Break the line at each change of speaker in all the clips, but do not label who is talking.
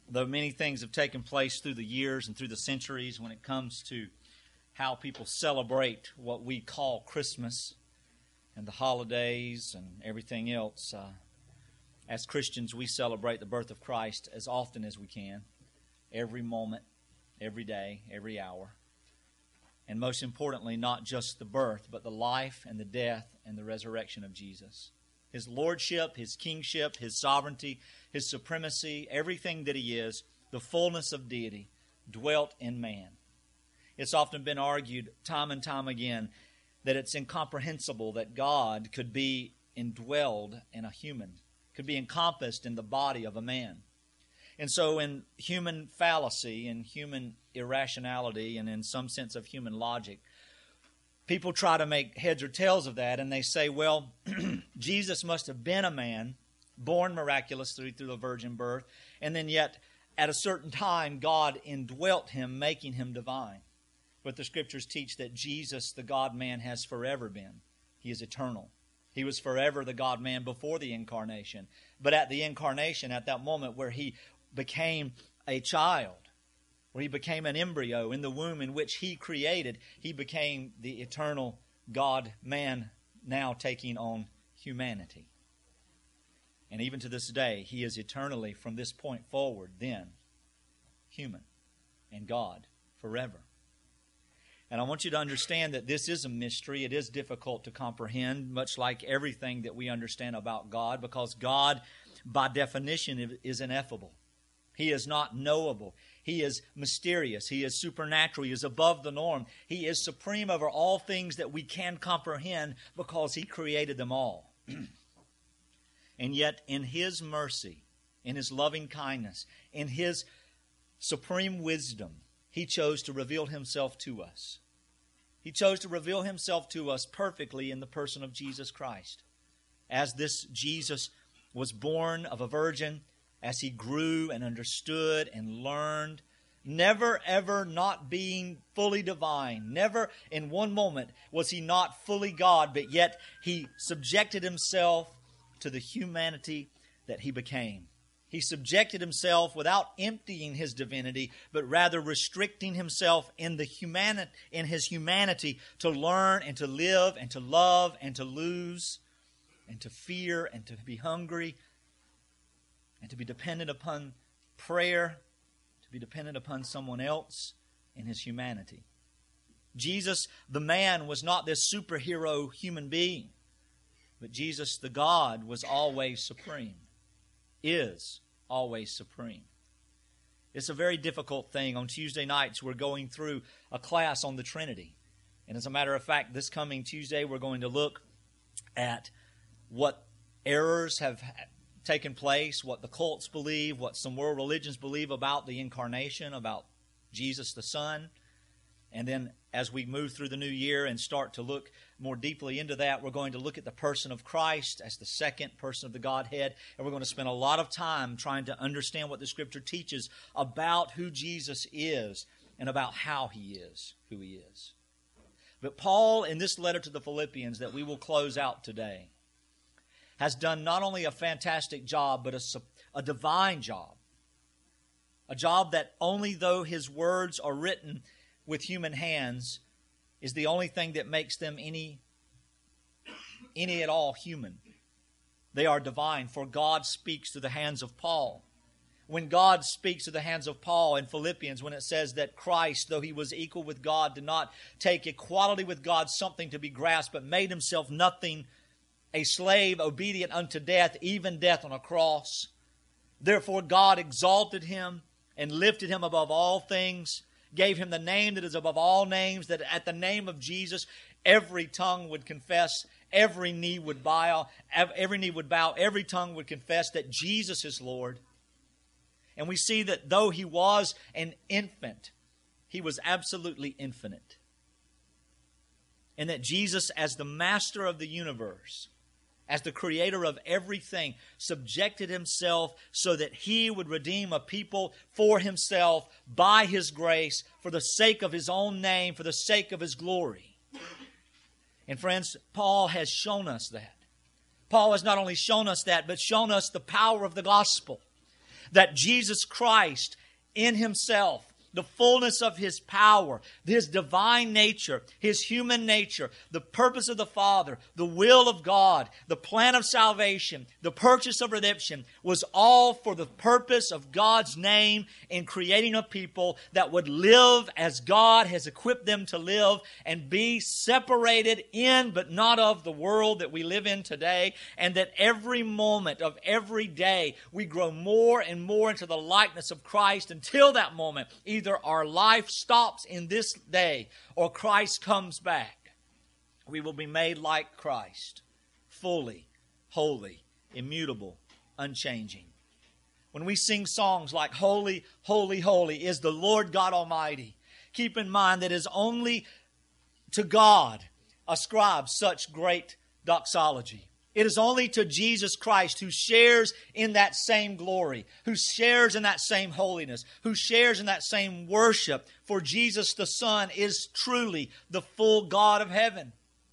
Though many things have taken place through the years and through the centuries when it comes to how people celebrate what we call Christmas and the holidays and everything else, as Christians we celebrate the birth of Christ as often as we can, every moment, every day, every hour. And most importantly, not just the birth, but the life and the death and the resurrection of Jesus. His lordship, His kingship, His sovereignty, His supremacy, everything that He is, the fullness of deity, dwelt in man. It's often been argued time and time again that it's incomprehensible that God could be indwelled in a human, could be encompassed in the body of a man. And so in human fallacy and human irrationality and in some sense of human logic, people try to make heads or tails of that, and they say, well, Jesus must have been a man, born miraculously through the virgin birth, and then yet at a certain time God indwelt Him, making Him divine. But the Scriptures teach that Jesus, the God-man, has forever been. He is eternal. He was forever the God-man before the incarnation. But at the incarnation, at that moment where He became a child, where He became an embryo in the womb in which He created, He became the eternal God-man, now taking on humanity. And even to this day, He is eternally, from this point forward, then, human and God forever. And I want you to understand that this is a mystery. It is difficult to comprehend, much like everything that we understand about God, because God, by definition, is ineffable. He is not knowable. He is mysterious. He is supernatural. He is above the norm. He is supreme over all things that we can comprehend because He created them all. And yet, in His mercy, in His loving kindness, in His supreme wisdom, He chose to reveal Himself to us. He chose to reveal Himself to us perfectly in the person of Jesus Christ. As this Jesus was born of a virgin, as He grew and understood and learned, never ever not being fully divine, never in one moment was He not fully God, but yet He subjected Himself to the humanity that He became. He subjected Himself without emptying His divinity, but rather restricting Himself in His humanity to learn and to live and to love and to lose and to fear and to be hungry and to be dependent upon prayer, to be dependent upon someone else in His humanity. Jesus, the man, was not this superhero human being, but Jesus, the God, was always supreme, is always supreme. It's a very difficult thing. On Tuesday nights, we're going through a class on the Trinity. And as a matter of fact, this coming Tuesday, we're going to look at what errors have taken place, what the cults believe, what some world religions believe about the incarnation, about Jesus the Son. And then as we move through the new year and start to look more deeply into that, we're going to look at the person of Christ as the second person of the Godhead. And we're going to spend a lot of time trying to understand what the Scripture teaches about who Jesus is and about how He is who He is. But Paul, in this letter to the Philippians that we will close out today, has done not only a fantastic job, but a divine job. A job that only though his words are written with human hands is the only thing that makes them any at all human. They are divine, for God speaks through the hands of Paul. When God speaks through the hands of Paul in Philippians, when it says that Christ, though He was equal with God, did not take equality with God something to be grasped, but made Himself nothing, a slave obedient unto death, even death on a cross. Therefore God exalted Him and lifted Him above all things, gave Him the name that is above all names, that at the name of Jesus every tongue would confess, every knee would bow, every tongue would confess that Jesus is Lord. And we see that though He was an infant, He was absolutely infinite. And that Jesus, as the master of the universe, as the creator of everything, subjected Himself so that He would redeem a people for Himself by His grace, for the sake of His own name, for the sake of His glory. And friends, Paul has shown us that. Paul has not only shown us that, but shown us the power of the gospel. that Jesus Christ in himself, the fullness of his power, his divine nature, his human nature, the purpose of the Father, the will of God, the plan of salvation, the purchase of redemption was all for the purpose of God's name in creating a people that would live as God has equipped them to live and be separated in but not of the world that we live in today, and that every moment of every day we grow more and more into the likeness of Christ until that moment either our life stops in this day or Christ comes back. We will be made like Christ, fully, holy, immutable, unchanging. When we sing songs like Holy, Holy, Holy is the Lord God Almighty, keep in mind that it is only to God ascribed such great doxology. It is only to Jesus Christ, who shares in that same glory, who shares in that same holiness, who shares in that same worship. For Jesus the Son is truly the full God of heaven.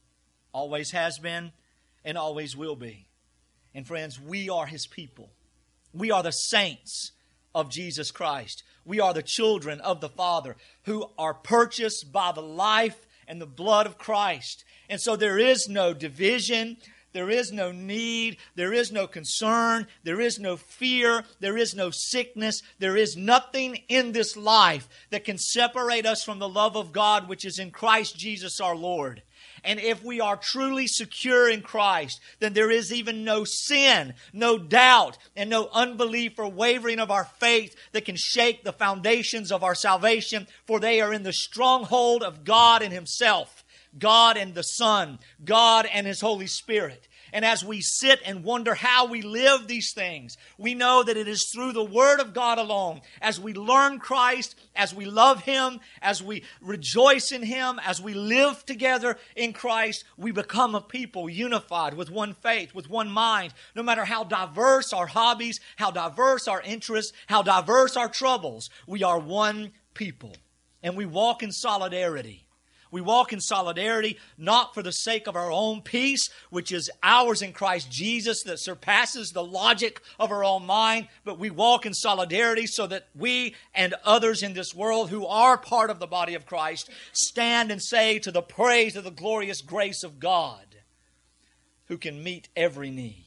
Always has been and always will be. And friends, we are His people. We are the saints of Jesus Christ. We are the children of the Father who are purchased by the life and the blood of Christ. And so there is no division. There is no need, there is no concern, there is no fear, there is no sickness, there is nothing in this life that can separate us from the love of God which is in Christ Jesus our Lord. And if we are truly secure in Christ, then there is even no sin, no doubt, and no unbelief or wavering of our faith that can shake the foundations of our salvation, for they are in the stronghold of God and Himself. God and the Son, God and His Holy Spirit. And as we sit and wonder how we live these things, we know that it is through the Word of God alone. As we learn Christ, as we love Him, as we rejoice in Him, as we live together in Christ, we become a people unified with one faith, with one mind. No matter how diverse our hobbies, how diverse our interests, how diverse our troubles, we are one people. And we walk in solidarity. We walk in solidarity not for the sake of our own peace, which is ours in Christ Jesus that surpasses the logic of our own mind, but we walk in solidarity so that we and others in this world who are part of the body of Christ stand and say to the praise of the glorious grace of God who can meet every need.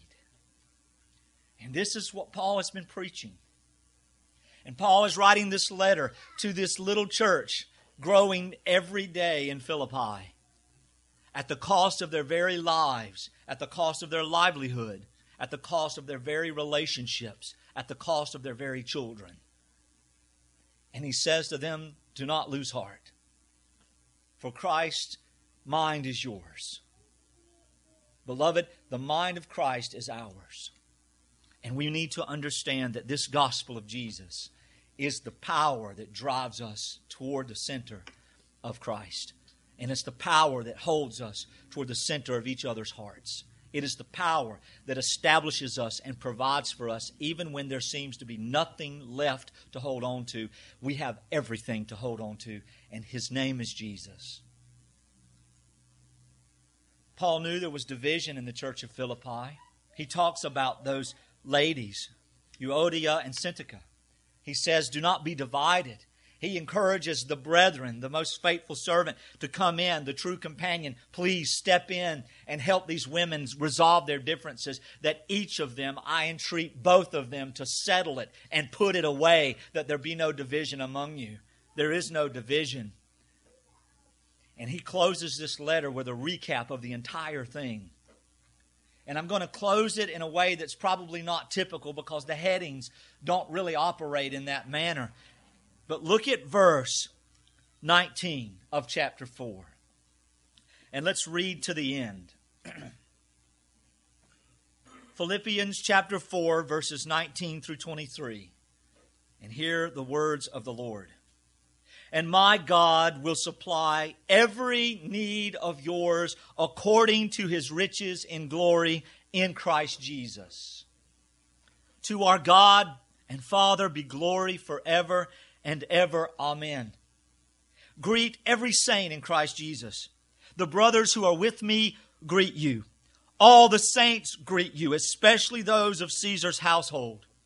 And this is what Paul has been preaching. And Paul is writing this letter to this little church growing every day in Philippi at the cost of their very lives, at the cost of their livelihood, at the cost of their very relationships, at the cost of their very children. And he says to them, do not lose heart, for Christ's mind is yours. Beloved, the mind of Christ is ours. And we need to understand that this gospel of Jesus is the power that drives us toward the center of Christ. And it's the power that holds us toward the center of each other's hearts. It is the power that establishes us and provides for us even when there seems to be nothing left to hold on to. We have everything to hold on to, and His name is Jesus. Paul knew there was division in the church of Philippi. He talks about those ladies, Euodia and Syntyche. He says, do not be divided. He encourages the brethren, the most faithful servant, to come in, the true companion. Please step in and help these women resolve their differences, that each of them, I entreat both of them to settle it and put it away, that there be no division among you. There is no division. And he closes this letter with a recap of the entire thing. And I'm going to close it in a way that's probably not typical because the headings don't really operate in that manner. But look at verse 19 of chapter 4. And let's read to the end. Philippians chapter 4, verses 19 through 23. And hear the words of the Lord. And my God will supply every need of yours according to His riches in glory in Christ Jesus. To our God and Father be glory forever and ever. Amen. Greet every saint in Christ Jesus. The brothers who are with me greet you. All the saints greet you, especially those of Caesar's household.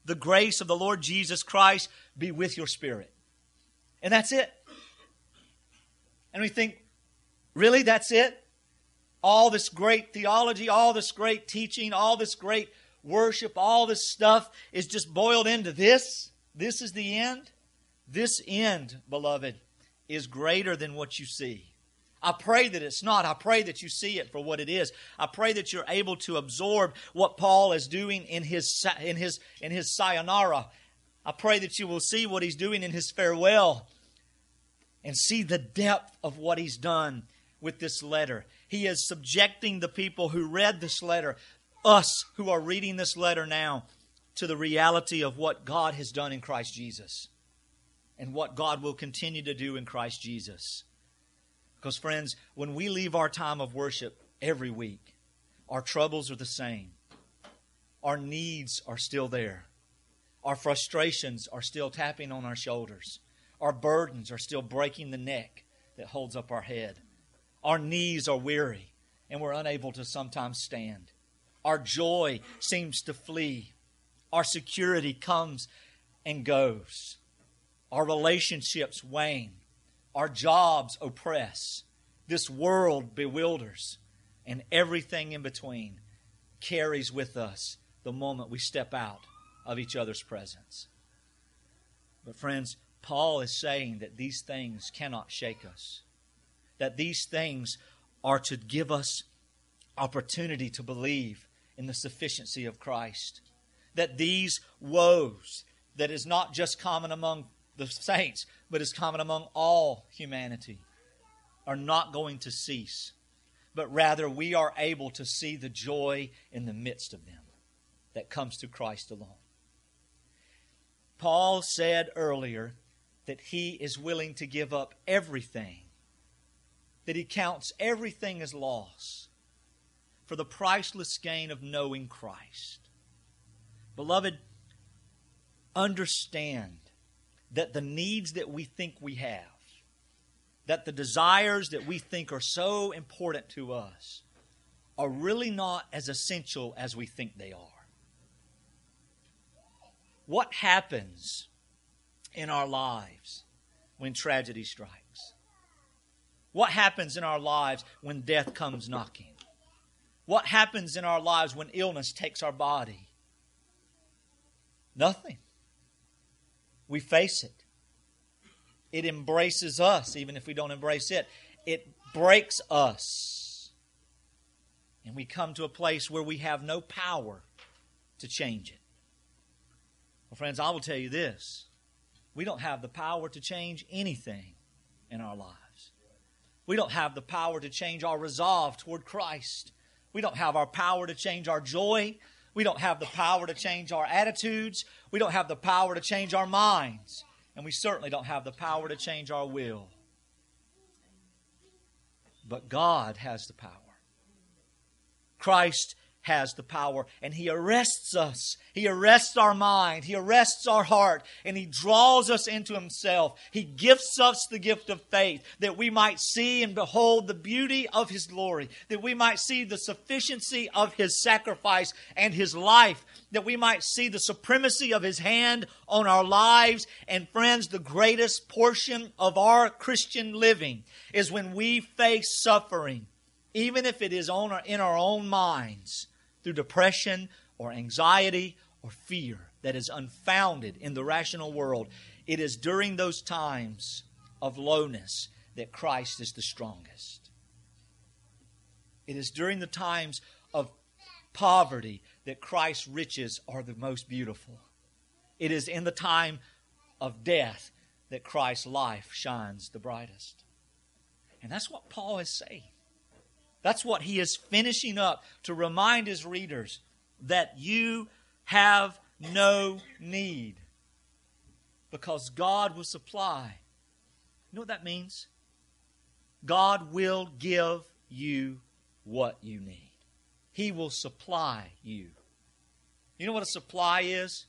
the grace of the Lord Jesus Christ be with your spirit. And that's it. And we think, really, that's it? All this great theology, all this great teaching, all this great worship, all this stuff is just boiled into this? This is the end? This end, beloved, is greater than what you see. I pray that it's not. I pray that you see it for what it is. I pray that you're able to absorb what Paul is doing in his sayonara. I pray that you will see what he's doing in his farewell and see the depth of what he's done with this letter. He is subjecting the people who read this letter, us who are reading this letter now, to the reality of what God has done in Christ Jesus and what God will continue to do in Christ Jesus. Because, friends, when we leave our time of worship every week, our troubles are the same. Our needs are still there. Our frustrations are still tapping on our shoulders. Our burdens are still breaking the neck that holds up our head. Our knees are weary and we're unable to sometimes stand. Our joy seems to flee. Our security comes and goes. Our relationships wane. Our jobs oppress. This world bewilders. And everything in between carries with us the moment we step out of each other's presence. But friends, Paul is saying that these things cannot shake us. That these things are to give us opportunity to believe in the sufficiency of Christ. That these woes, that is not just common among the saints, but is common among all humanity, are not going to cease. But rather we are able to see the joy in the midst of them that comes through Christ alone. Paul said earlier that he is willing to give up everything, that he counts everything as loss for the priceless gain of knowing Christ. Beloved, understand that the needs that we think we have, that the desires that we think are so important to us, are really not as essential as we think they are. What happens in our lives when tragedy strikes? What happens in our lives when death comes knocking? What happens in our lives when illness takes our body? Nothing. We face it. It embraces us, even if we don't embrace it. It breaks us. And we come to a place where we have no power to change it. Well, friends, I will tell you this. We don't have the power to change anything in our lives. We don't have the power to change our resolve toward Christ. We don't have our power to change our joy. We don't have the power to change our attitudes. We don't have the power to change our minds. And we certainly don't have the power to change our will. But God has the power. Christ has the power, and He arrests us. He arrests our mind. He arrests our heart, and He draws us into Himself. He gifts us the gift of faith that we might see and behold the beauty of His glory, that we might see the sufficiency of His sacrifice and His life, that we might see the supremacy of His hand on our lives. And friends, the greatest portion of our Christian living is when we face suffering, even if it is in our own minds, through depression or anxiety or fear that is unfounded in the rational world. It is during those times of lowness that Christ is the strongest. It is during the times of poverty that Christ's riches are the most beautiful. It is in the time of death that Christ's life shines the brightest. And that's what Paul is saying. That's what he is finishing up to remind his readers, that you have no need because God will supply. You know what that means? God will give you what you need. He will supply you. You know what a supply is?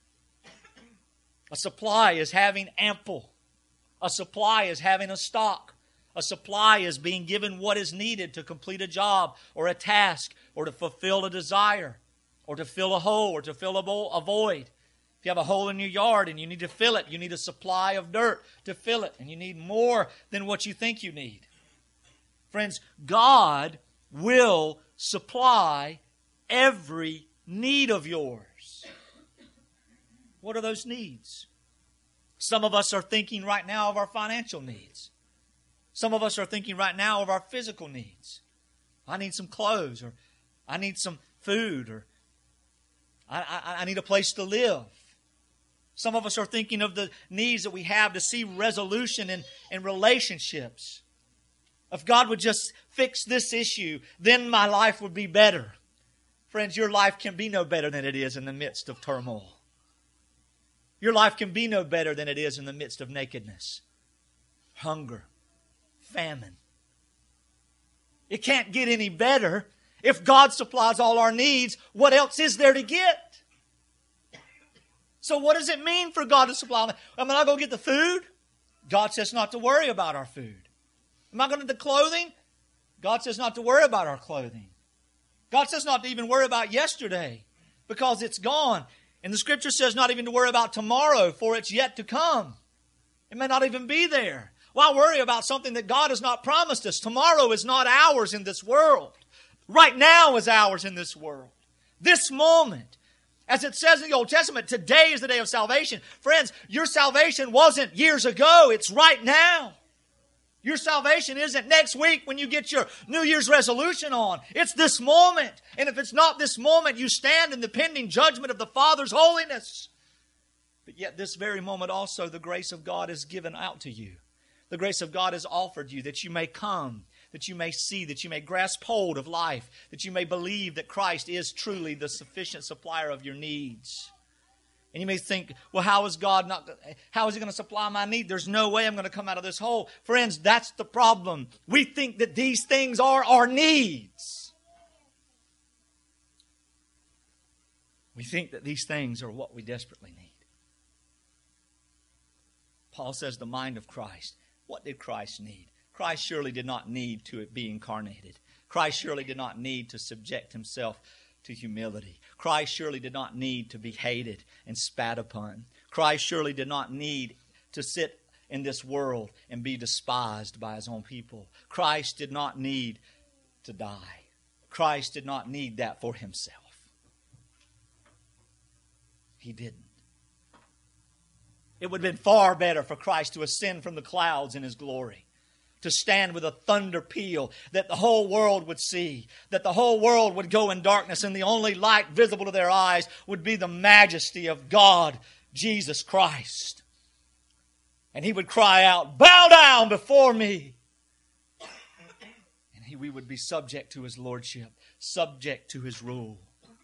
A supply is having ample. A supply is having a stock. A supply is being given what is needed to complete a job or a task or to fulfill a desire or to fill a hole or to fill a void. If you have a hole in your yard and you need to fill it, you need a supply of dirt to fill it, and you need more than what you think you need. Friends, God will supply every need of yours. What are those needs? Some of us are thinking right now of our financial needs. Some of us are thinking right now of our physical needs. I need some clothes, or I need some food, or I need a place to live. Some of us are thinking of the needs that we have to see resolution in relationships. If God would just fix this issue, then my life would be better. Friends, your life can be no better than it is in the midst of turmoil. Your life can be no better than it is in the midst of nakedness, hunger, famine. It can't get any better. If God supplies all our needs, what else is there to get? So what does it mean for God to supply? Am I not going to get the food? God says not to worry about our food. Am I going to get the clothing? God says not to worry about our clothing. God says not to even worry about yesterday, because it's gone. And the Scripture says not even to worry about tomorrow, for it's yet to come. It may not even be there. Why worry about something that God has not promised us? Tomorrow is not ours in this world. Right now is ours in this world. This moment. As it says in the Old Testament, today is the day of salvation. Friends, your salvation wasn't years ago. It's right now. Your salvation isn't next week when you get your New Year's resolution on. It's this moment. And if it's not this moment, you stand in the pending judgment of the Father's holiness. But yet this very moment also, the grace of God is given out to you. The grace of God is offered you that you may come, that you may see, that you may grasp hold of life, that you may believe that Christ is truly the sufficient supplier of your needs. And you may think, well, how is He going to supply my need? There's no way I'm going to come out of this hole. Friends, that's the problem. We think that these things are our needs. We think that these things are what we desperately need. Paul says the mind of Christ. What did Christ need? Christ surely did not need to be incarnated. Christ surely did not need to subject Himself to humility. Christ surely did not need to be hated and spat upon. Christ surely did not need to sit in this world and be despised by His own people. Christ did not need to die. Christ did not need that for Himself. He didn't. It would have been far better for Christ to ascend from the clouds in His glory, to stand with a thunder peal that the whole world would see, that the whole world would go in darkness, and the only light visible to their eyes would be the majesty of God, Jesus Christ. And He would cry out, "Bow down before me!" And we would be subject to His lordship, subject to His rule.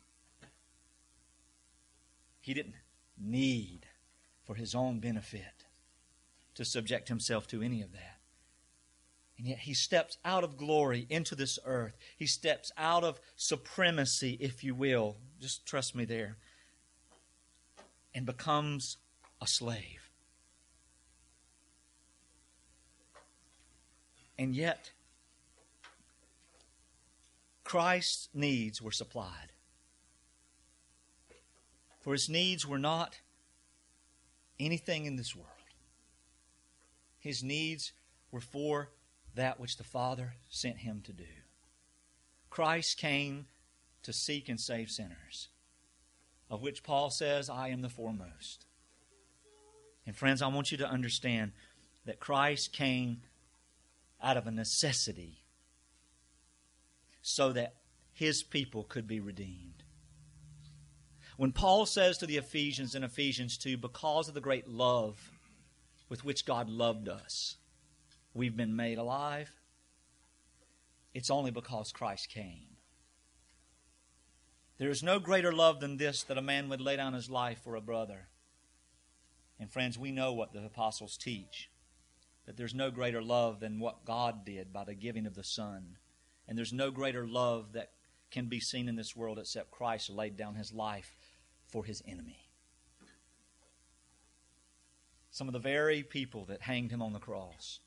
He didn't need, for His own benefit, to subject Himself to any of that. And yet He steps out of glory into this earth. He steps out of supremacy, if you will. Just trust me there. And becomes a slave. And yet, Christ's needs were supplied. For His needs were not anything in this world. His needs were for that which the Father sent Him to do. Christ came to seek and save sinners, of which Paul says, "I am the foremost." And friends, I want you to understand that Christ came out of a necessity so that His people could be redeemed. When Paul says to the Ephesians in Ephesians 2, because of the great love with which God loved us, we've been made alive, it's only because Christ came. There is no greater love than this, that a man would lay down his life for a brother. And friends, we know what the apostles teach, that there's no greater love than what God did by the giving of the Son. And there's no greater love that can be seen in this world except Christ laid down His life for His enemy. Some of the very people that hanged Him on the cross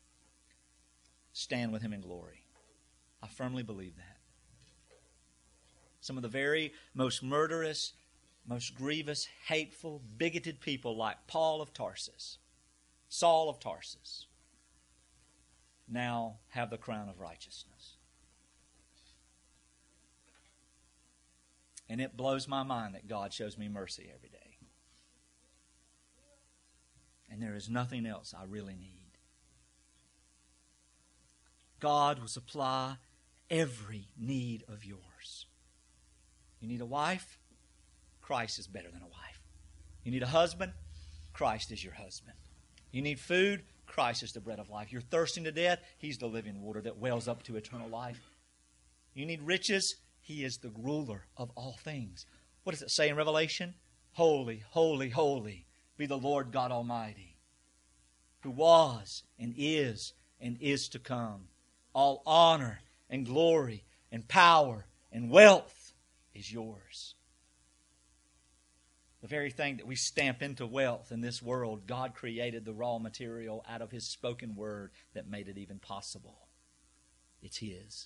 stand with Him in glory. I firmly believe that. Some of the very most murderous most grievous, hateful, bigoted people like Paul of Tarsus, Saul of Tarsus, now have the crown of righteousness. And it blows my mind that God shows me mercy every day. And there is nothing else I really need. God will supply every need of yours. You need a wife? Christ is better than a wife. You need a husband? Christ is your husband. You need food? Christ is the bread of life. You're thirsting to death? He's the living water that wells up to eternal life. You need riches? He is the ruler of all things. What does it say in Revelation? Holy, holy, holy be the Lord God Almighty, who was and is to come. All honor and glory and power and wealth is yours. The very thing that we stamp into wealth in this world, God created the raw material out of His spoken word that made it even possible. It's His.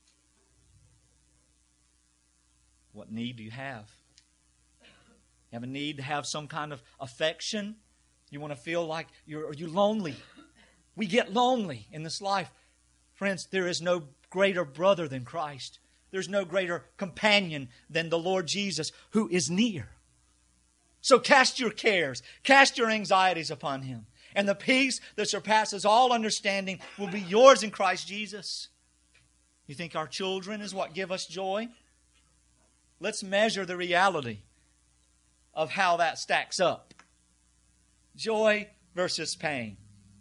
What need do you have? You have a need to have some kind of affection? You want to feel like are you lonely? We get lonely in this life. Friends, there is no greater brother than Christ. There's no greater companion than the Lord Jesus, who is near. So cast your cares, cast your anxieties upon Him, and the peace that surpasses all understanding will be yours in Christ Jesus. You think our children is what give us joy? Let's measure the reality of how that stacks up. Joy versus pain.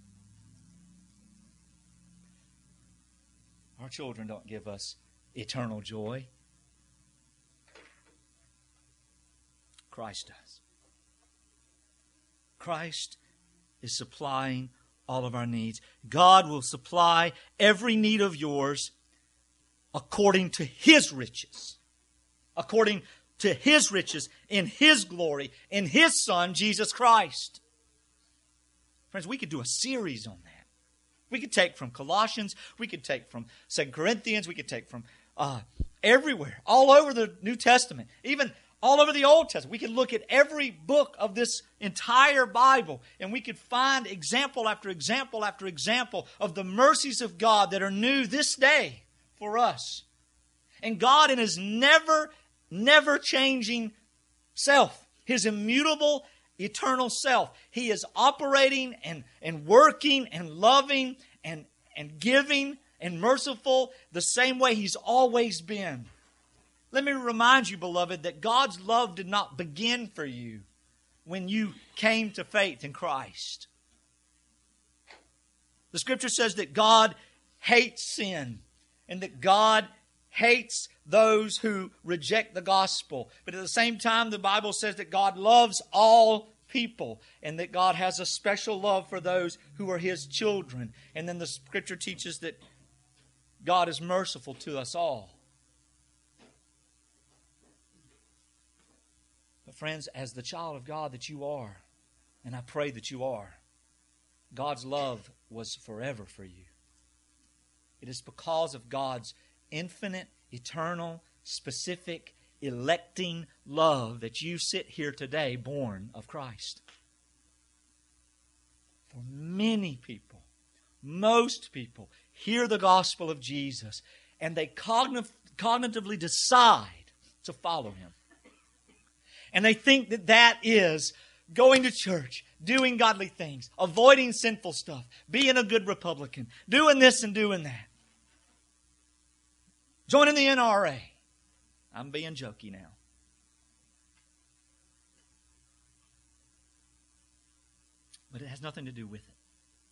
Our children don't give us eternal joy. Christ does. Christ is supplying all of our needs. God will supply every need of yours according to His riches. According to His riches in His glory, in His Son, Jesus Christ. Friends, we could do a series on that. We could take from Colossians, we could take from 2 Corinthians, we could take from everywhere, all over the New Testament, even all over the Old Testament. We could look at every book of this entire Bible, and we could find example after example after example of the mercies of God that are new this day for us. And God in His never changing self, His immutable, eternal self, He is operating and working and loving and giving and merciful the same way He's always been. Let me remind you, beloved, that God's love did not begin for you when you came to faith in Christ. The Scripture says that God hates sin and that God hates those who reject the gospel. But at the same time, the Bible says that God loves all people and that God has a special love for those who are His children. And then the Scripture teaches that God is merciful to us all. But friends, as the child of God that you are, and I pray that you are, God's love was forever for you. It is because of God's infinite, eternal, specific, electing love that you sit here today born of Christ. For many people, most people, hear the gospel of Jesus and they cognitively decide to follow Him. And they think that that is going to church, doing godly things, avoiding sinful stuff, being a good Republican, doing this and doing that. Joining the NRA. I'm being jokey now. But it has nothing to do with it.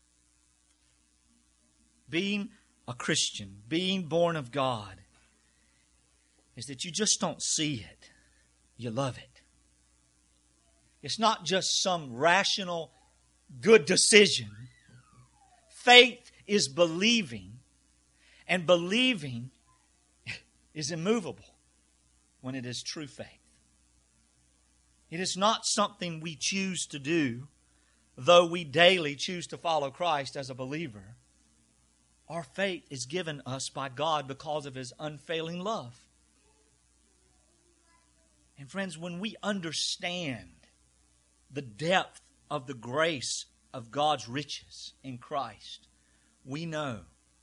Being a Christian, being born of God, is that you just don't see it. You love it. It's not just some rational, good decision. Faith is believing, and believing is immovable when it is true faith. It is not something we choose to do, though we daily choose to follow Christ as a believer. Our faith is given us by God because of His unfailing love. And friends, when we understand the depth of the grace of God's riches in Christ, we know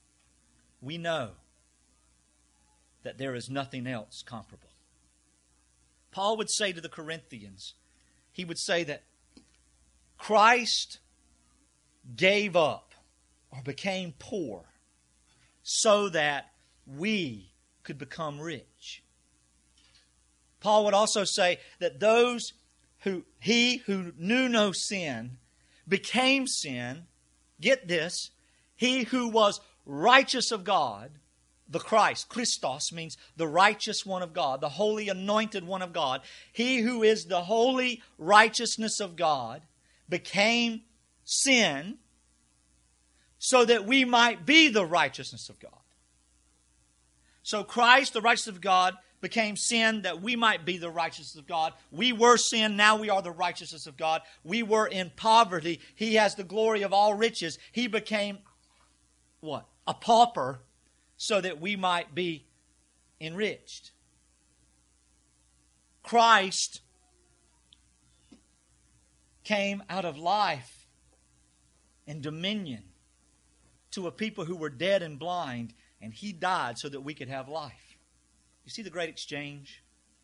that there is nothing else comparable. Paul would say to the Corinthians, he would say that Christ gave up or became poor so that we could become rich. Paul would also say that he who knew no sin became sin. Get this, he who was righteous of God, the Christ, Christos means the righteous one of God, the holy anointed one of God. He who is the holy righteousness of God became sin so that we might be the righteousness of God. So Christ, the righteousness of God, became sin that we might be the righteousness of God. We were sin, now we are the righteousness of God. We were in poverty. He has the glory of all riches. He became, what? A pauper so that we might be enriched. Christ came out of life and dominion to a people who were dead and blind, and He died so that we could have life. You see the great exchange?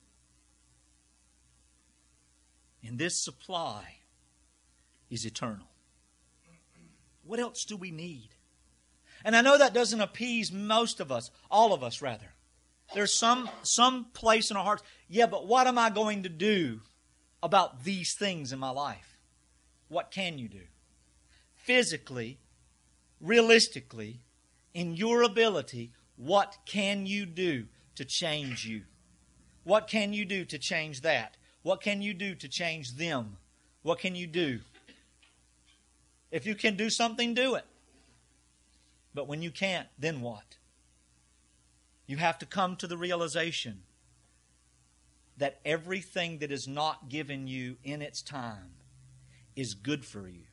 And this supply is eternal. What else do we need? And I know that doesn't appease most of us, all of us rather. There's some place in our hearts, yeah, but what am I going to do about these things in my life? What can you do? Physically, realistically, in your ability, what can you do to change you? What can you do to change that? What can you do to change them? What can you do? If you can do something, do it. But when you can't, then what? You have to come to the realization that everything that is not given you in its time is good for you.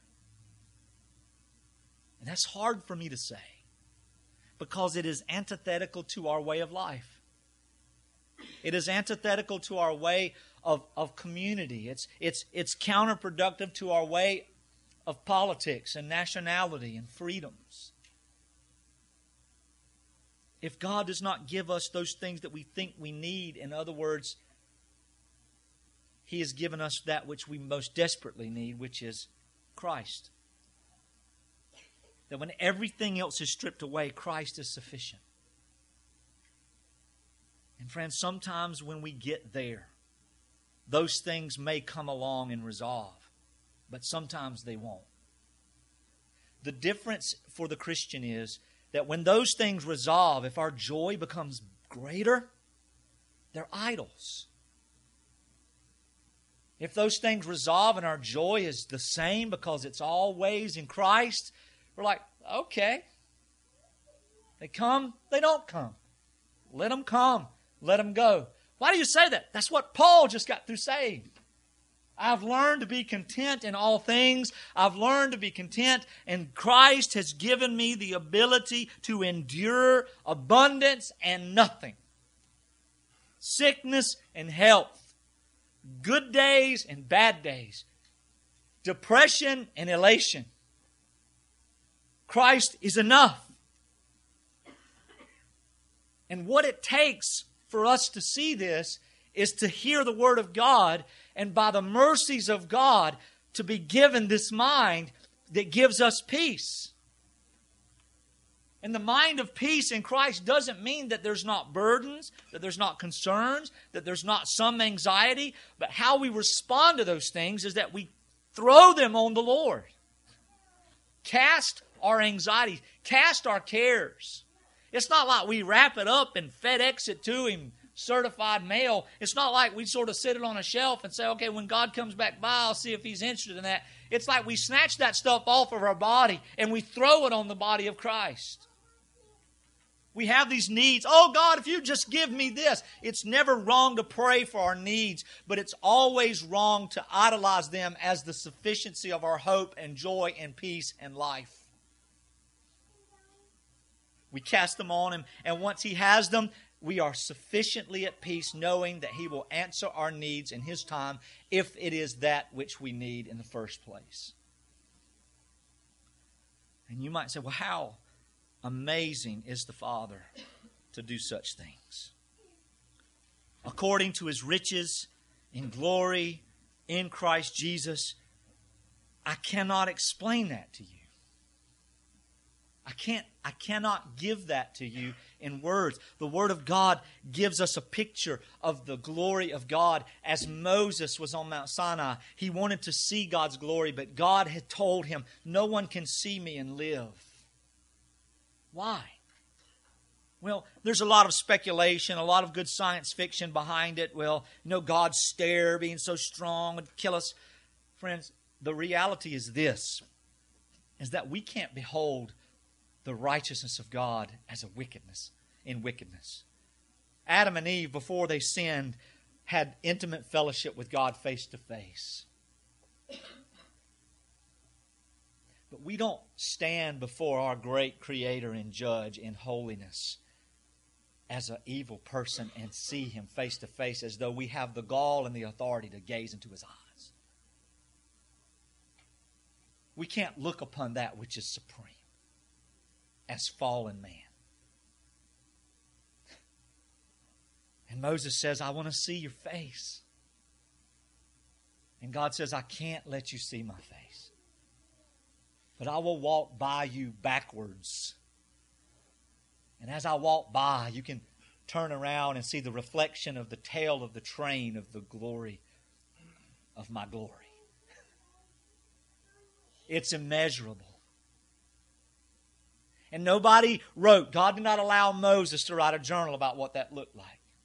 And that's hard for me to say because it is antithetical to our way of life. It is antithetical to our way of community. It's counterproductive to our way of politics and nationality and freedoms. If God does not give us those things that we think we need, in other words, He has given us that which we most desperately need, which is Christ. That when everything else is stripped away, Christ is sufficient. And friends, sometimes when we get there, those things may come along and resolve, but sometimes they won't. The difference for the Christian is that when those things resolve, if our joy becomes greater, they're idols. If those things resolve and our joy is the same because it's always in Christ, we're like, okay. They come, they don't come. Let them come, let them go. Why do you say that? That's what Paul just got through saying. I've learned to be content in all things. I've learned to be content, and Christ has given me the ability to endure abundance and nothing. Sickness and health. Good days and bad days. Depression and elation. Christ is enough. And what it takes for us to see this is to hear the Word of God, and by the mercies of God to be given this mind that gives us peace. And the mind of peace in Christ doesn't mean that there's not burdens, that there's not concerns, that there's not some anxiety, but how we respond to those things is that we throw them on the Lord. Cast our anxieties, cast our cares. It's not like we wrap it up and FedEx it to Him, certified mail. It's not like we sort of sit it on a shelf and say, okay, when God comes back by, I'll see if He's interested in that. It's like we snatch that stuff off of our body and we throw it on the body of Christ. We have these needs. Oh God, if you just give me this. It's never wrong to pray for our needs, but it's always wrong to idolize them as the sufficiency of our hope and joy and peace and life. We cast them on Him, and once He has them, we are sufficiently at peace knowing that He will answer our needs in His time if it is that which we need in the first place. And you might say, well, how amazing is the Father to do such things? According to His riches in glory in Christ Jesus, I cannot explain that to you. I cannot give that to you in words. The Word of God gives us a picture of the glory of God. As Moses was on Mount Sinai, he wanted to see God's glory, but God had told him, no one can see me and live. Why? Well, there's a lot of speculation, a lot of good science fiction behind it. Well, God's stare being so strong would kill us. Friends, the reality is this, is that we can't behold the righteousness of God as a wickedness. Adam and Eve, before they sinned, had intimate fellowship with God face to face. But we don't stand before our great Creator and Judge in holiness as an evil person and see Him face to face as though we have the gall and the authority to gaze into His eyes. We can't look upon that which is supreme as fallen man. And Moses says, I want to see your face. And God says, I can't let you see my face. But I will walk by you backwards. And as I walk by, you can turn around and see the reflection of the tail of the train of the glory of my glory. It's immeasurable. And nobody wrote, God did not allow Moses to write a journal about what that looked like.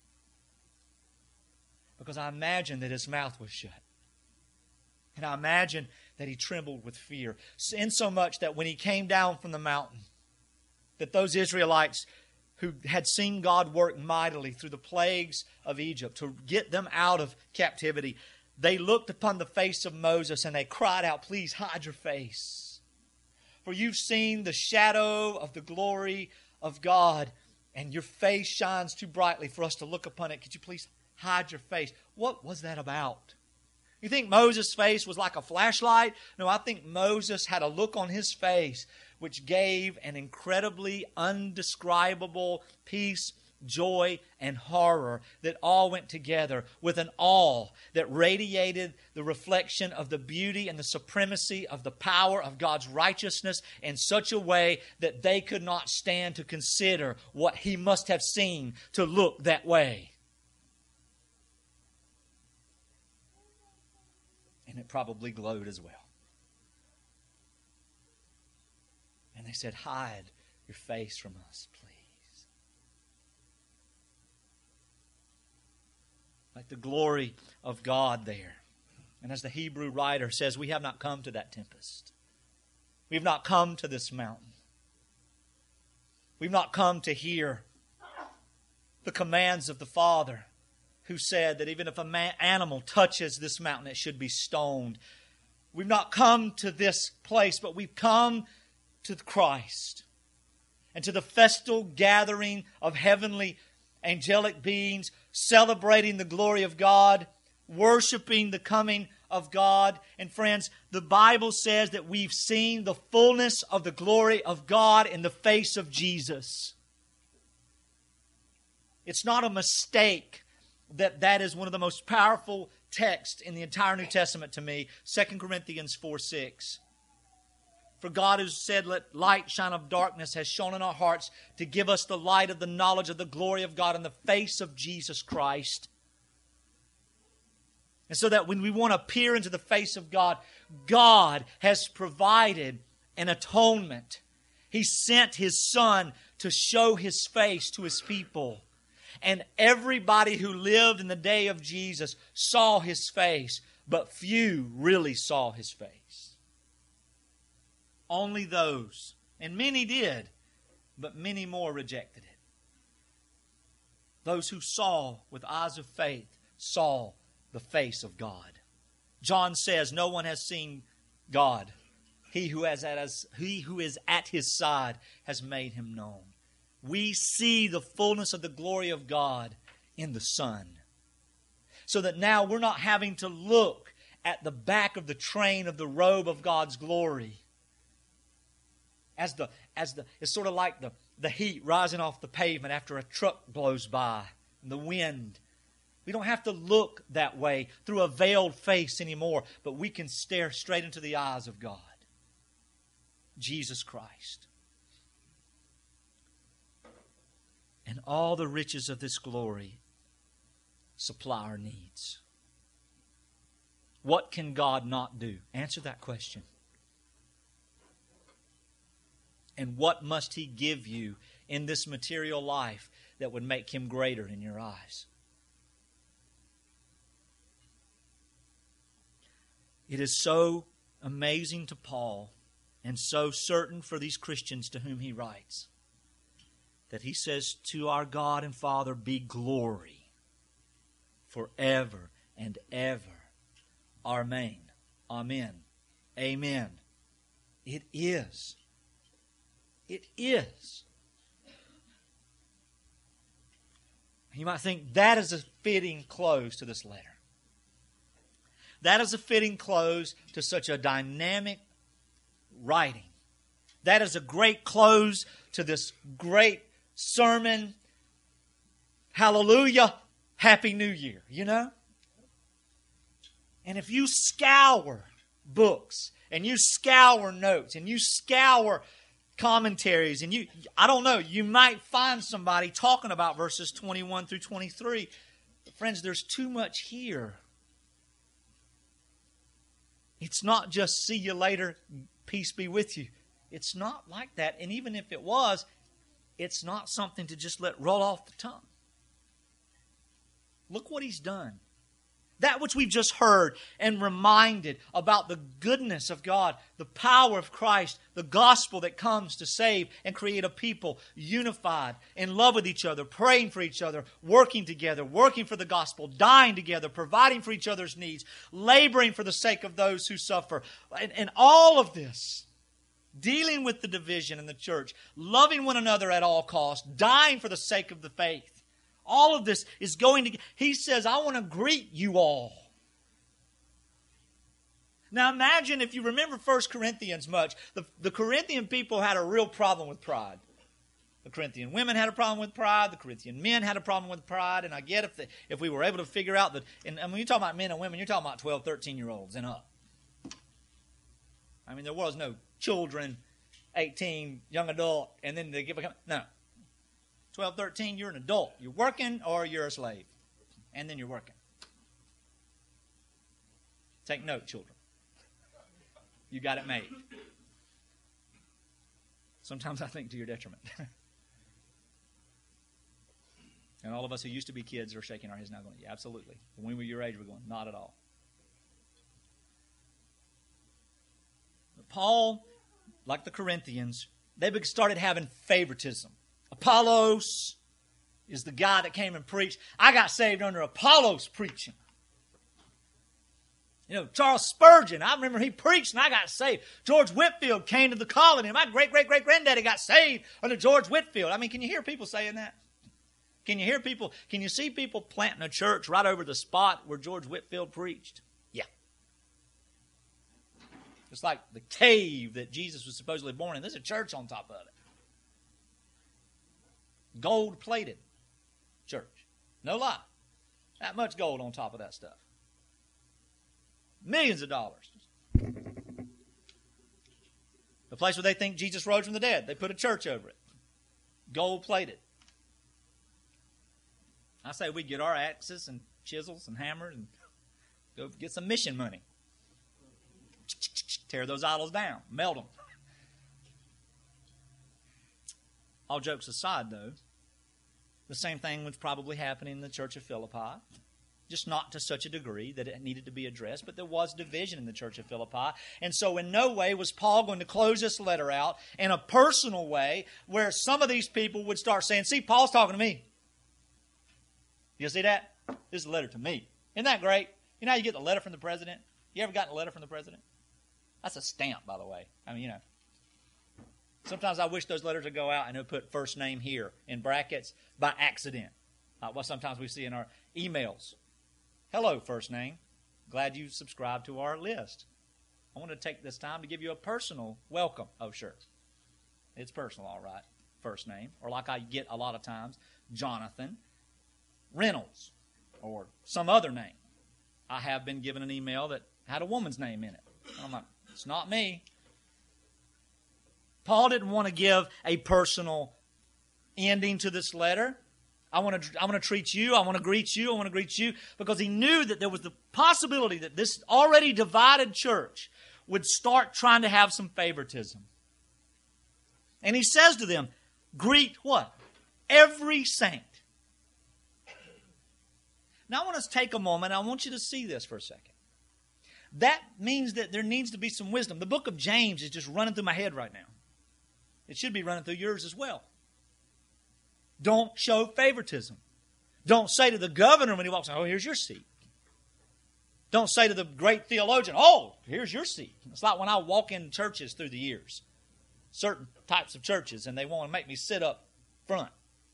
Because I imagine that his mouth was shut. And I imagine that he trembled with fear. Insomuch that when he came down from the mountain, that those Israelites who had seen God work mightily through the plagues of Egypt to get them out of captivity, they looked upon the face of Moses and they cried out, please hide your face. For you've seen the shadow of the glory of God, and your face shines too brightly for us to look upon it. Could you please hide your face? What was that about? You think Moses' face was like a flashlight? No, I think Moses had a look on his face which gave an incredibly undescribable peace, joy, and horror that all went together with an awe that radiated the reflection of the beauty and the supremacy of the power of God's righteousness in such a way that they could not stand to consider what he must have seen to look that way. And it probably glowed as well. And they said, hide your face from us, please. Like the glory of God there. And as the Hebrew writer says, we have not come to that tempest. We have not come to this mountain. We've not come to hear the commands of the Father, who said that even if an animal touches this mountain, it should be stoned. We've not come to this place, but we've come to Christ and to the festal gathering of heavenly angelic beings, celebrating the glory of God, worshiping the coming of God. And friends, the Bible says that we've seen the fullness of the glory of God in the face of Jesus. It's not a mistake that is one of the most powerful texts in the entire New Testament to me, 2 Corinthians 4:6. For God who said, let light shine of darkness, has shone in our hearts to give us the light of the knowledge of the glory of God in the face of Jesus Christ. And so that when we want to peer into the face of God, God has provided an atonement. He sent His Son to show His face to His people. And everybody who lived in the day of Jesus saw His face, but few really saw His face. Only those, and many did, but many more rejected it. Those who saw with eyes of faith saw the face of God. John says, no one has seen God. He who is at His side has made Him known. we see the fullness of the glory of God in the Son. So that now we're not having to look at the back of the train of the robe of God's glory. It's sort of like the heat rising off the pavement after a truck blows by and the wind. We don't have to look that way through a veiled face anymore, but we can stare straight into the eyes of God, Jesus Christ. And all the riches of this glory supply our needs. What can God not do? Answer that question. And what must He give you in this material life that would make Him greater in your eyes? It is so amazing to Paul and so certain for these Christians to whom he writes that he says, to our God and Father be glory forever and ever. Amen. Amen. Amen. It is. It is. You might think that is a fitting close to this letter. That is a fitting close to such a dynamic writing. That is a great close to this great sermon. Hallelujah. Happy New Year. You know? And if you scour books and you scour notes and you scour commentaries and I don't know, you might find somebody talking about verses 21 through 23. But friends, there's too much here. It's not just see you later, peace be with you. It's not like that. And even if it was, it's not something to just let roll off the tongue. Look what he's done. That which we've just heard and reminded about the goodness of God, the power of Christ, the gospel that comes to save and create a people unified, in love with each other, praying for each other, working together, working for the gospel, dying together, providing for each other's needs, laboring for the sake of those who suffer. And all of this, dealing with the division in the church, loving one another at all costs, dying for the sake of the faith. All of this is going to... He says, I want to greet you all. Now imagine if you remember 1 Corinthians much, the Corinthian people had a real problem with pride. The Corinthian women had a problem with pride. The Corinthian men had a problem with pride. And I get if we were able to figure out that... And when you talk about men and women, you're talking about 12, 13-year-olds and up. I mean, there was no children, 18, young adult, and then they become... No. 12, 13, you're an adult. You're working or you're a slave. And then you're working. Take note, children. You got it made. Sometimes I think to your detriment. And all of us who used to be kids are shaking our heads now going, yeah, absolutely. When we were your age, we're going, not at all. But Paul, like the Corinthians, they started having favoritism. Apollos is the guy that came and preached. I got saved under Apollos preaching. You know, Charles Spurgeon, I remember he preached and I got saved. George Whitefield came to the colony and my great-great-great-granddaddy got saved under George Whitefield. I mean, can you hear people saying that? Can you see people planting a church right over the spot where George Whitefield preached? Yeah. It's like the cave that Jesus was supposedly born in. There's a church on top of it. Gold-plated church. No lie. That much gold on top of that stuff. Millions of dollars. The place where they think Jesus rose from the dead, they put a church over it. Gold-plated. I say we get our axes and chisels and hammers and go get some mission money. Tear those idols down. Melt them. All jokes aside, though, the same thing was probably happening in the church of Philippi, just not to such a degree that it needed to be addressed, but there was division in the church of Philippi. And so in no way was Paul going to close this letter out in a personal way where some of these people would start saying, see, Paul's talking to me. You see that? This is a letter to me. Isn't that great? You know how you get the letter from the president? You ever gotten a letter from the president? That's a stamp, by the way. I mean, you know. Sometimes I wish those letters would go out and they'll put first name here in brackets by accident. What sometimes we see in our emails. Hello, first name. Glad you subscribed to our list. I want to take this time to give you a personal welcome. Oh, sure. It's personal, all right. First name. Or like I get a lot of times, Jonathan Reynolds or some other name. I have been given an email that had a woman's name in it. I'm like, it's not me. Paul didn't want to give a personal ending to this letter. I want to treat you. I want to greet you. I want to greet you, because he knew that there was the possibility that this already divided church would start trying to have some favoritism. And he says to them, greet what? Every saint. Now I want us to take a moment. I want you to see this for a second. That means that there needs to be some wisdom. The book of James is just running through my head right now. It should be running through yours as well. Don't show favoritism. Don't say to the governor when he walks in, oh, here's your seat. Don't say to the great theologian, oh, here's your seat. It's like when I walk in churches through the years, certain types of churches, and they want to make me sit up front.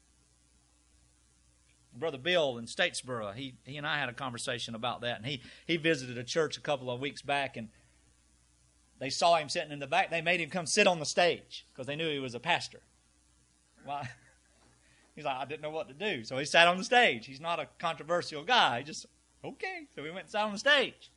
Brother Bill in Statesboro, he and I had a conversation about that, and he visited a church a couple of weeks back, and they saw him sitting in the back. They made him come sit on the stage because they knew he was a pastor. Why? He's like, I didn't know what to do. So he sat on the stage. He's not a controversial guy. He just, okay. So we went and sat on the stage.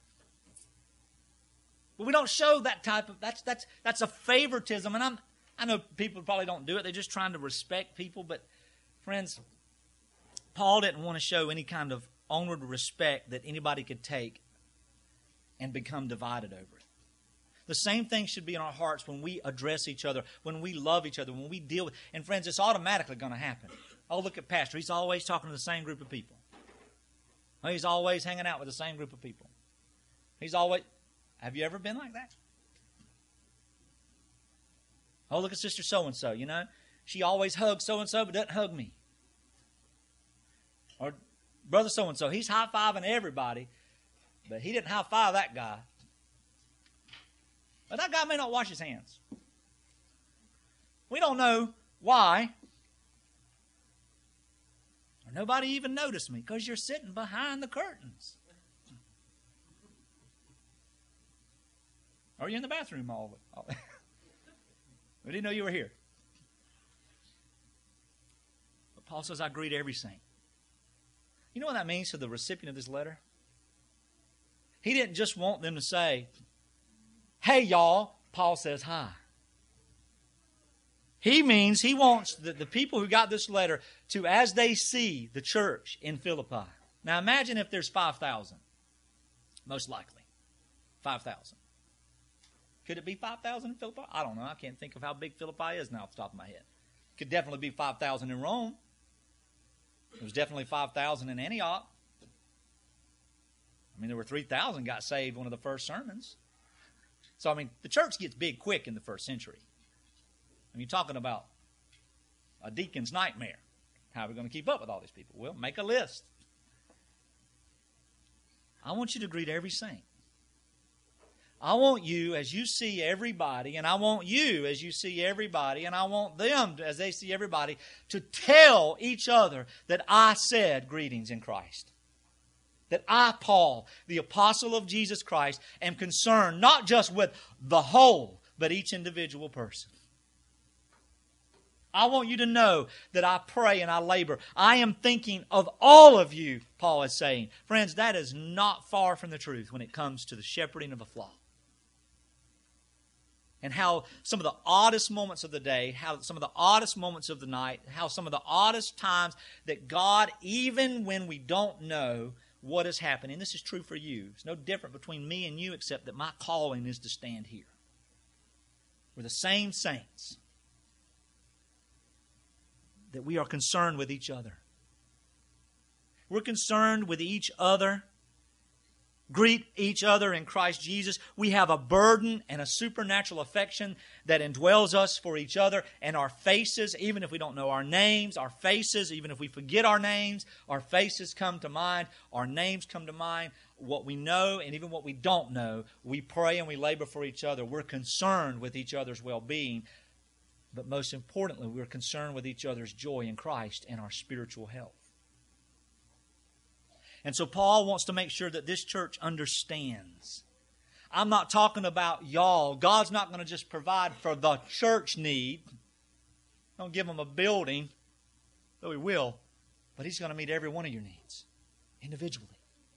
But we don't show that type of, that's a favoritism. And I know people probably don't do it. They're just trying to respect people. But friends, Paul didn't want to show any kind of onward respect that anybody could take and become divided over it. The same thing should be in our hearts when we address each other, when we love each other, when we deal with... And friends, it's automatically going to happen. Oh, look at Pastor. He's always talking to the same group of people. Oh, he's always hanging out with the same group of people. He's always... Have you ever been like that? Oh, look at Sister so-and-so, you know. She always hugs so-and-so, but doesn't hug me. Or Brother so-and-so, he's high-fiving everybody, but he didn't high-five that guy. But that guy may not wash his hands. We don't know why. Or nobody even noticed me because you're sitting behind the curtains. Or you're in the bathroom all we didn't know you were here. But Paul says, I greet every saint. You know what that means to the recipient of this letter? He didn't just want them to say, hey, y'all. Paul says hi. He means he wants the people who got this letter to, as they see the church in Philippi. Now imagine if there's 5,000. Most likely. 5,000. Could it be 5,000 in Philippi? I don't know. I can't think of how big Philippi is now off the top of my head. Could definitely be 5,000 in Rome. There was definitely 5,000 in Antioch. I mean, there were 3,000 got saved one of the first sermons. So, I mean, the church gets big quick in the first century. And you're talking about a deacon's nightmare. How are we going to keep up with all these people? Well, make a list. I want you to greet every saint. I want you, as you see everybody, and I want you, as you see everybody, and I want them, as they see everybody, to tell each other that I said greetings in Christ. That I, Paul, the apostle of Jesus Christ, am concerned not just with the whole, but each individual person. I want you to know that I pray and I labor. I am thinking of all of you, Paul is saying. Friends, that is not far from the truth when it comes to the shepherding of a flock. And how some of the oddest moments of the day, how some of the oddest moments of the night, how some of the oddest times that God, even when we don't know what is happening, this is true for you. It's no different between me and you except that my calling is to stand here. We're the same saints. That we are concerned with each other. We're concerned with each other. Greet each other in Christ Jesus. We have a burden and a supernatural affection that indwells us for each other. And our faces, even if we don't know our names, our faces, even if we forget our names, our faces come to mind. Our names come to mind. What we know and even what we don't know, we pray and we labor for each other. We're concerned with each other's well-being. But most importantly, we're concerned with each other's joy in Christ and our spiritual health. And so Paul wants to make sure that this church understands. I'm not talking about y'all. God's not going to just provide for the church need. Don't give them a building, though He will. But He's going to meet every one of your needs individually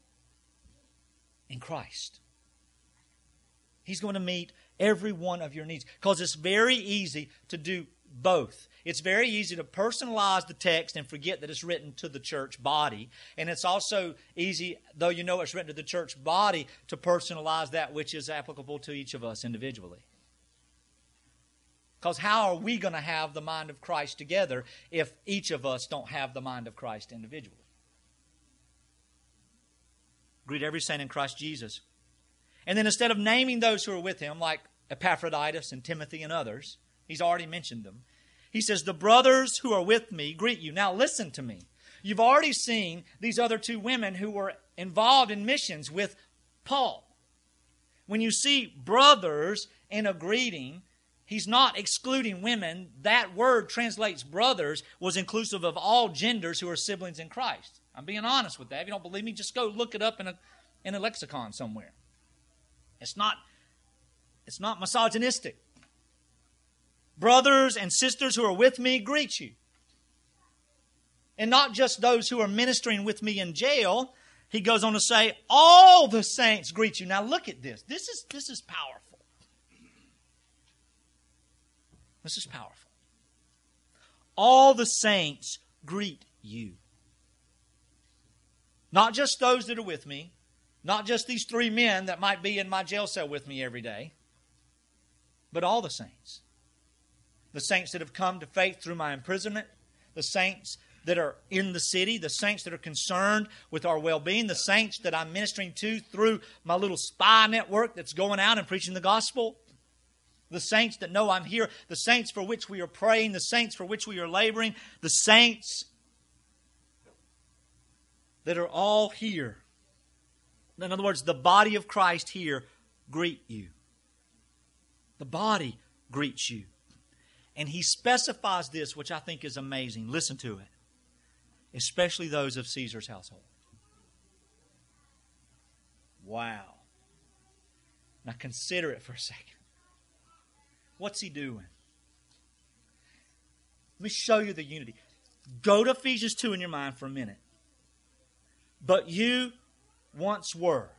in Christ. He's going to meet every one of your needs, because it's very easy to do both. It's very easy to personalize the text and forget that it's written to the church body. And it's also easy, though you know it's written to the church body, to personalize that which is applicable to each of us individually. Because how are we going to have the mind of Christ together if each of us don't have the mind of Christ individually? Greet every saint in Christ Jesus. And then instead of naming those who are with him, like Epaphroditus and Timothy and others, he's already mentioned them. He says, the brothers who are with me greet you. Now listen to me. You've already seen these other two women who were involved in missions with Paul. When you see brothers in a greeting, he's not excluding women. That word translates brothers, was inclusive of all genders who are siblings in Christ. I'm being honest with that. If you don't believe me, just go look it up in a lexicon somewhere. It's not misogynistic. Brothers and sisters who are with me greet you. And not just those who are ministering with me in jail. He goes on to say, all the saints greet you. Now look at this. This is powerful. This is powerful. All the saints greet you. Not just those that are with me. Not just these three men that might be in my jail cell with me every day, but all the saints. The saints that have come to faith through my imprisonment, the saints that are in the city, the saints that are concerned with our well-being, the saints that I'm ministering to through my little spy network that's going out and preaching the gospel, the saints that know I'm here, the saints for which we are praying, the saints for which we are laboring, the saints that are all here. In other words, the body of Christ here greet you. The body greets you. And he specifies this, which I think is amazing. Listen to it. Especially those of Caesar's household. Wow. Now consider it for a second. What's he doing? Let me show you the unity. Go to Ephesians 2 in your mind for a minute. But you once were.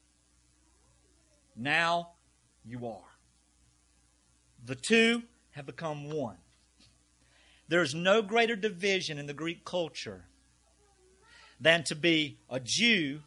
Now you are. The two have become one. There's no greater division in the Greek culture than to be a Jew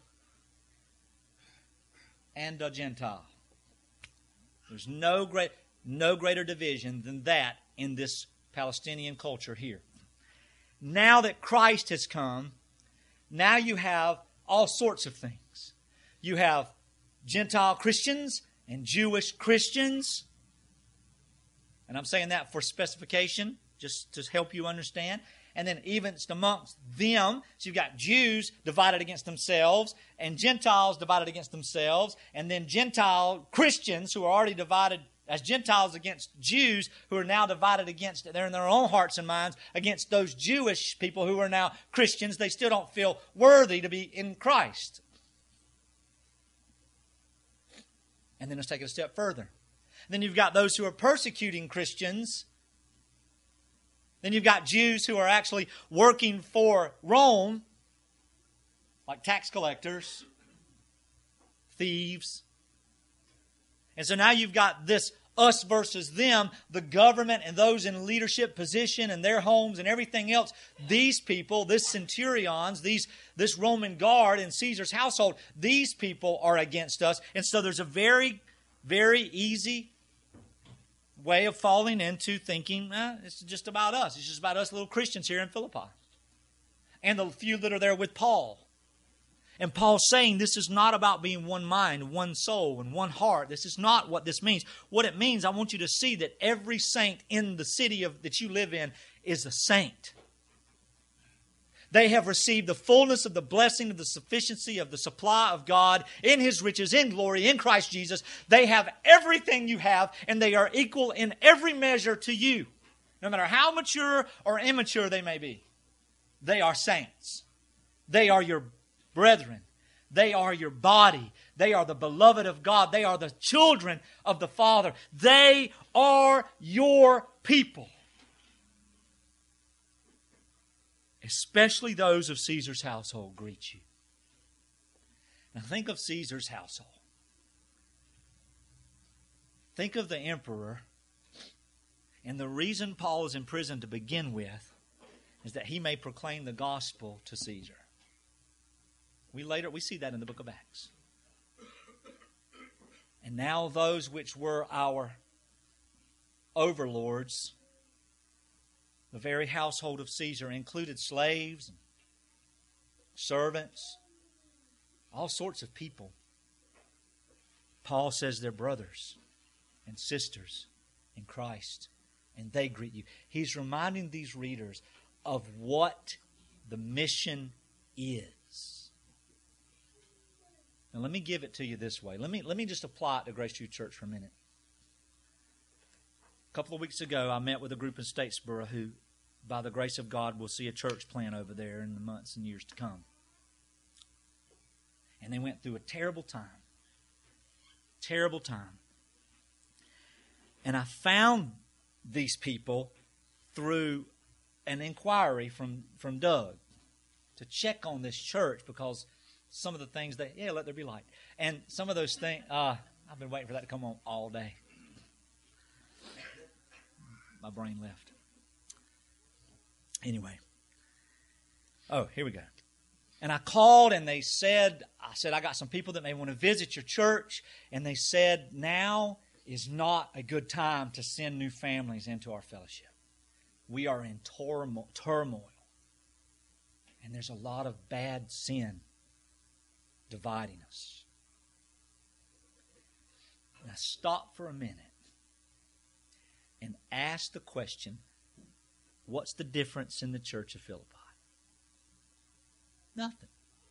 and a Gentile. There's no greater division than that in this Palestinian culture here. Now that Christ has come, now you have all sorts of things. You have Gentile Christians and Jewish Christians. And I'm saying that for specification, just to help you understand. And then even amongst them, so you've got Jews divided against themselves and Gentiles divided against themselves. And then Gentile Christians who are already divided as Gentiles against Jews who are now divided against, they're in their own hearts and minds, against those Jewish people who are now Christians. They still don't feel worthy to be in Christ. And then let's take it a step further. Then you've got those who are persecuting Christians. Then you've got Jews who are actually working for Rome, like tax collectors, thieves. And so now you've got this us versus them, the government and those in leadership position and their homes and everything else. These people, this centurions, this Roman guard in Caesar's household, these people are against us. And so there's a very, very easy way of falling into thinking, it's just about us. It's just about us little Christians here in Philippi. And the few that are there with Paul. And Paul's saying this is not about being one mind, one soul, and one heart. This is not what this means. What it means, I want you to see that every saint in the city that you live in is a saint. They have received the fullness of the blessing of the sufficiency of the supply of God in His riches, in glory, in Christ Jesus. They have everything you have, and they are equal in every measure to you. No matter how mature or immature they may be, they are saints. They are your brethren. They are your body. They are the beloved of God. They are the children of the Father. They are your people. Especially those of Caesar's household greet you. Now think of Caesar's household. Think of the emperor. And the reason Paul is in prison to begin with is that he may proclaim the gospel to Caesar. We see that in the book of Acts. And now those which were our overlords, the very household of Caesar, included slaves, and servants, all sorts of people. Paul says they're brothers and sisters in Christ, and they greet you. He's reminding these readers of what the mission is. Now let me give it to you this way. Let me just apply it to Grace Youth Church for a minute. A couple of weeks ago, I met with a group in Statesboro who, by the grace of God, will see a church plant over there in the months and years to come. And they went through a terrible time. Terrible time. And I found these people through an inquiry from Doug to check on this church, because some of the things let there be light. And some of those things, I've been waiting for that to come on all day. My brain left. Anyway. Oh, here we go. And I called and I said, I got some people that may want to visit your church. And they said, now is not a good time to send new families into our fellowship. We are in turmoil. And there's a lot of bad sin dividing us. Now stop for a minute and ask the question, what's the difference in the church of Philippi? Nothing.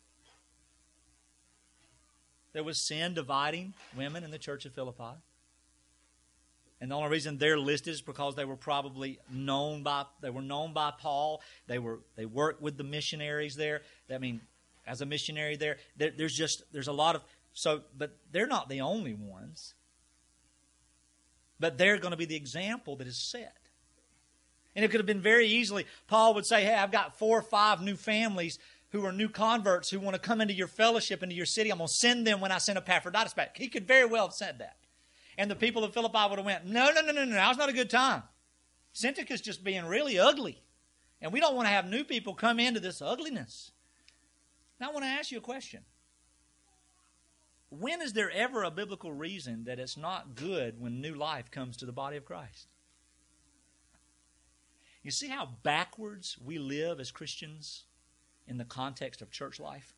There was sin dividing women in the church of Philippi. And the only reason they're listed is because they were probably known by Paul. They worked with the missionaries there. I mean, as a missionary there's a lot of but they're not the only ones. But they're going to be the example that is set. And it could have been very easily, Paul would say, hey, I've got 4 or 5 new families who are new converts who want to come into your fellowship, into your city. I'm going to send them when I send Epaphroditus back. He could very well have said that. And the people of Philippi would have went, no, now's not a good time. Syntychus just being really ugly. And we don't want to have new people come into this ugliness. Now I want to ask you a question. When is there ever a biblical reason that it's not good when new life comes to the body of Christ? You see how backwards we live as Christians in the context of church life?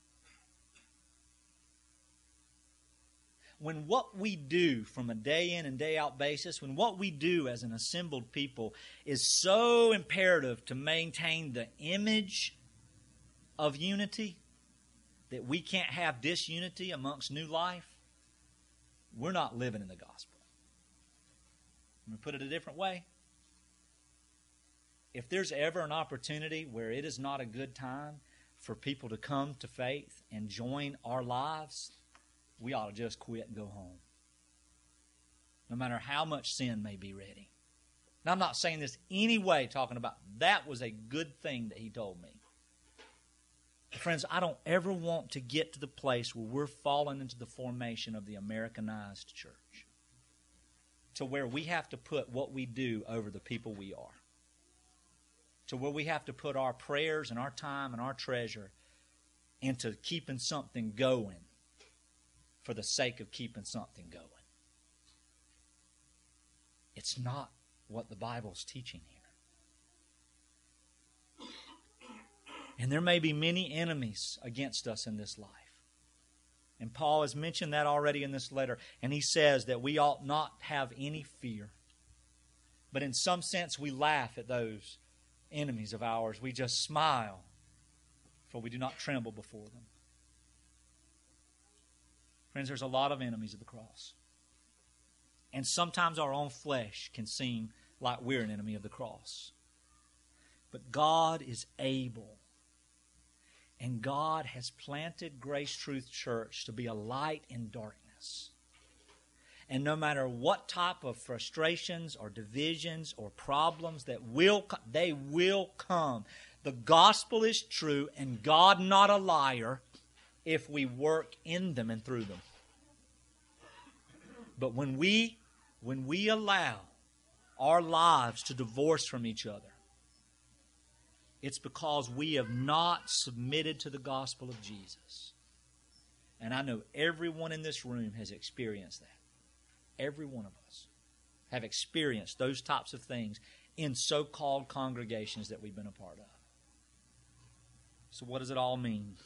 When what we do from a day in and day out basis, when what we do as an assembled people is so imperative to maintain the image of unity that we can't have disunity amongst new life, we're not living in the gospel. Let me put it a different way. If there's ever an opportunity where it is not a good time for people to come to faith and join our lives, we ought to just quit and go home. No matter how much sin may be ready. Now, I'm not saying this any way talking about that was a good thing that he told me. But friends, I don't ever want to get to the place where we're falling into the formation of the Americanized church, to where we have to put what we do over the people we are, to where we have to put our prayers and our time and our treasure into keeping something going for the sake of keeping something going. It's not what the Bible's teaching here. And there may be many enemies against us in this life. And Paul has mentioned that already in this letter. And he says that we ought not have any fear. But in some sense, we laugh at those enemies of ours. We just smile, for we do not tremble before them. Friends, there's a lot of enemies of the cross. And sometimes our own flesh can seem like we're an enemy of the cross. But God is able. And God has planted Grace Truth Church to be a light in darkness. And no matter what type of frustrations or divisions or problems they will come. The gospel is true and God not a liar if we work in them and through them. But when we allow our lives to divorce from each other, it's because we have not submitted to the gospel of Jesus. And I know everyone in this room has experienced that. Every one of us have experienced those types of things in so-called congregations that we've been a part of. So what does it all mean?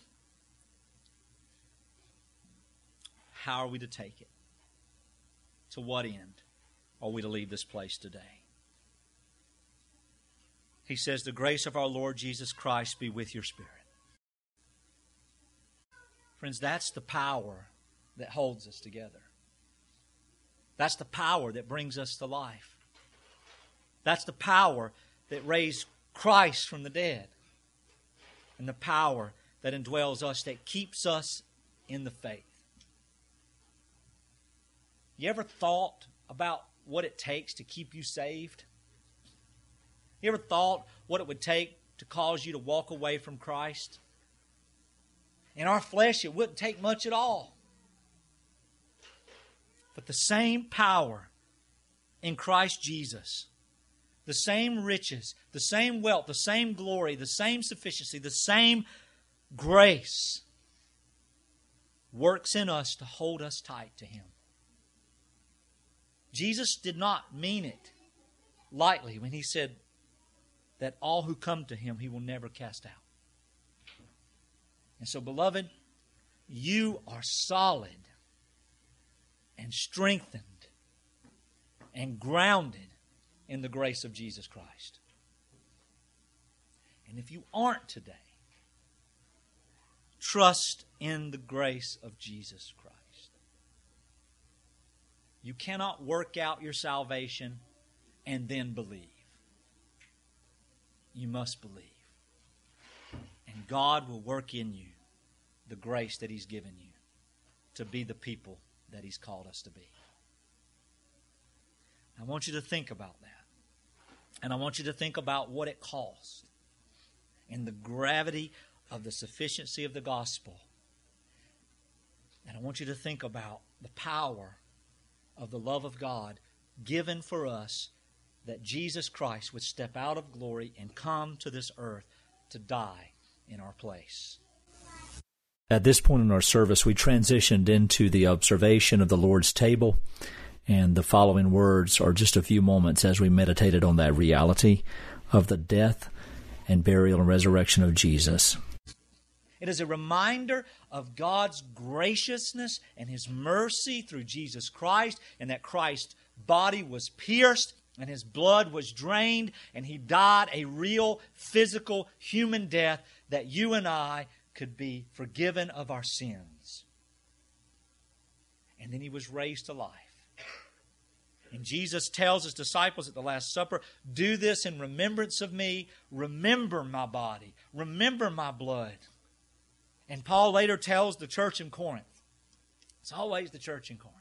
How are we to take it? To what end are we to leave this place today? He says, the grace of our Lord Jesus Christ be with your spirit. Friends, that's the power that holds us together. That's the power that brings us to life. That's the power that raised Christ from the dead. And the power that indwells us, that keeps us in the faith. You ever thought about what it takes to keep you saved? You ever thought what it would take to cause you to walk away from Christ? In our flesh, it wouldn't take much at all. But the same power in Christ Jesus, the same riches, the same wealth, the same glory, the same sufficiency, the same grace works in us to hold us tight to Him. Jesus did not mean it lightly when He said that all who come to Him He will never cast out. And so, beloved, you are solid and strengthened and grounded in the grace of Jesus Christ. And if you aren't today, trust in the grace of Jesus Christ. You cannot work out your salvation and then believe. You must believe. And God will work in you the grace that He's given you to be the people that He's called us to be. I want you to think about that. And I want you to think about what it cost and the gravity of the sufficiency of the gospel. And I want you to think about the power of the love of God given for us, that Jesus Christ would step out of glory and come to this earth to die in our place. At this point in our service, we transitioned into the observation of the Lord's table, and the following words are just a few moments as we meditated on that reality of the death and burial and resurrection of Jesus. It is a reminder of God's graciousness and His mercy through Jesus Christ, and that Christ's body was pierced and His blood was drained, and He died a real, physical, human death that you and I could be forgiven of our sins. And then He was raised to life. And Jesus tells His disciples at the Last Supper, do this in remembrance of me. Remember my body. Remember my blood. And Paul later tells the church in Corinth, it's always the church in Corinth,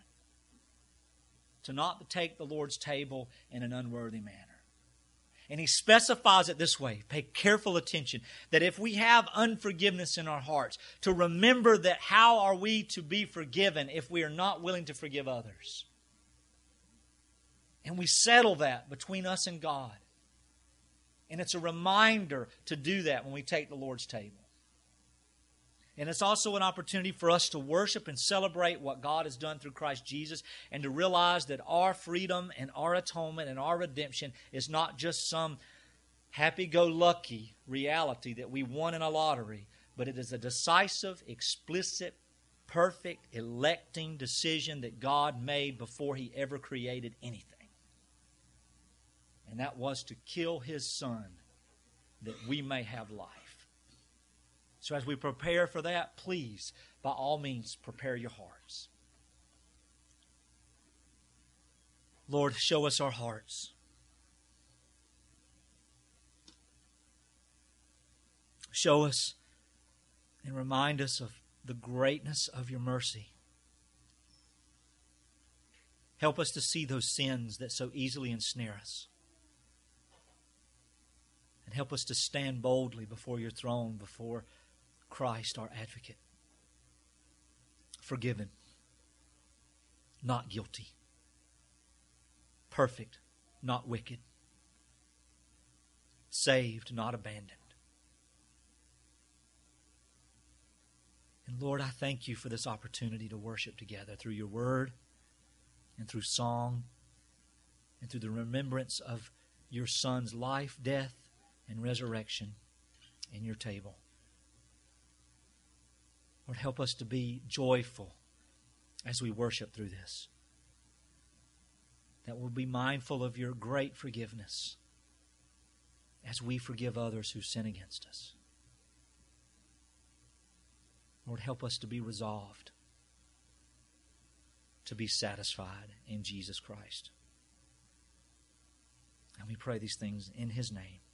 to not take the Lord's table in an unworthy manner. And he specifies it this way, pay careful attention, that if we have unforgiveness in our hearts, to remember that how are we to be forgiven if we are not willing to forgive others? And we settle that between us and God. And it's a reminder to do that when we take the Lord's table. And it's also an opportunity for us to worship and celebrate what God has done through Christ Jesus, and to realize that our freedom and our atonement and our redemption is not just some happy-go-lucky reality that we won in a lottery, but it is a decisive, explicit, perfect, electing decision that God made before He ever created anything. And that was to kill His Son that we may have life. So as we prepare for that, please, by all means, prepare your hearts. Lord, show us our hearts. Show us and remind us of the greatness of your mercy. Help us to see those sins that so easily ensnare us. And help us to stand boldly before your throne, before Christ, our advocate. Forgiven, not guilty. Perfect, not wicked. Saved, not abandoned. And Lord, I thank you for this opportunity to worship together through your word and through song and through the remembrance of your Son's life, death, and resurrection in your table. Lord, help us to be joyful as we worship through this. That we'll be mindful of your great forgiveness as we forgive others who sin against us. Lord, help us to be resolved to be satisfied in Jesus Christ. And we pray these things in His name.